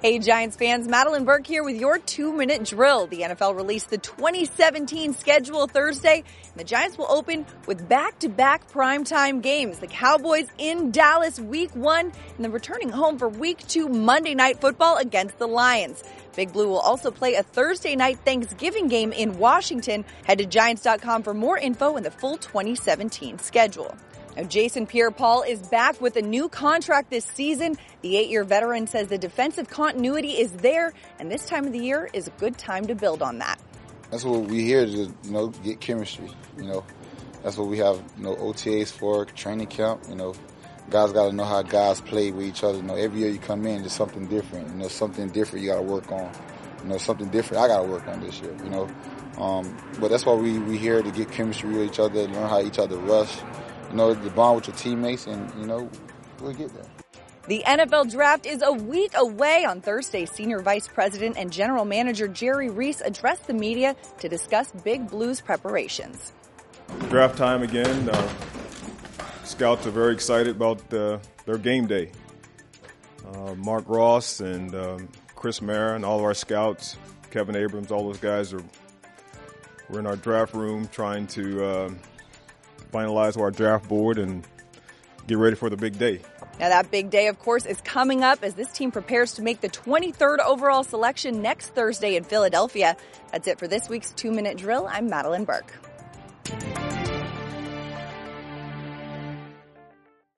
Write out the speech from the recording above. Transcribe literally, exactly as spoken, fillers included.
Hey Giants fans, Madeline Burke here with your two-minute drill. The N F L released the twenty seventeen schedule Thursday, and the Giants will open with back-to-back primetime games. The Cowboys in Dallas week one, and then returning home for week two Monday Night Football against the Lions. Big Blue will also play a Thursday night Thanksgiving game in Washington. Head to Giants dot com for more info and the full twenty seventeen schedule. Now, Jason Pierre-Paul is back with a new contract this season. The eight-year veteran says the defensive continuity is there, and this time of the year is a good time to build on that. That's what we're here to, you know, get chemistry. You know, that's what we have, you know, O T As for, training camp. You know, guys got to know how guys play with each other. You know, every year you come in, there's something different. You know, something different you got to work on. You know, something different I got to work on this year. You know, um, but that's why we we here to get chemistry with each other, learn how each other rush. You know, the bond with your teammates, and, you know, we'll get there. The N F L Draft is a week away. On Thursday, Senior Vice President and General Manager Jerry Reese addressed the media to discuss Big Blue's preparations. Draft time again. Uh, scouts are very excited about uh, their game day. Uh, Mark Ross and um, Chris Mara and all of our scouts, Kevin Abrams, all those guys are we're in our draft room trying to uh, finalize our draft board and get ready for the big day. Now that big day, of course, is coming up as this team prepares to make the twenty-third overall selection next Thursday in Philadelphia. That's it for this week's two-minute drill. I'm Madeline Burke.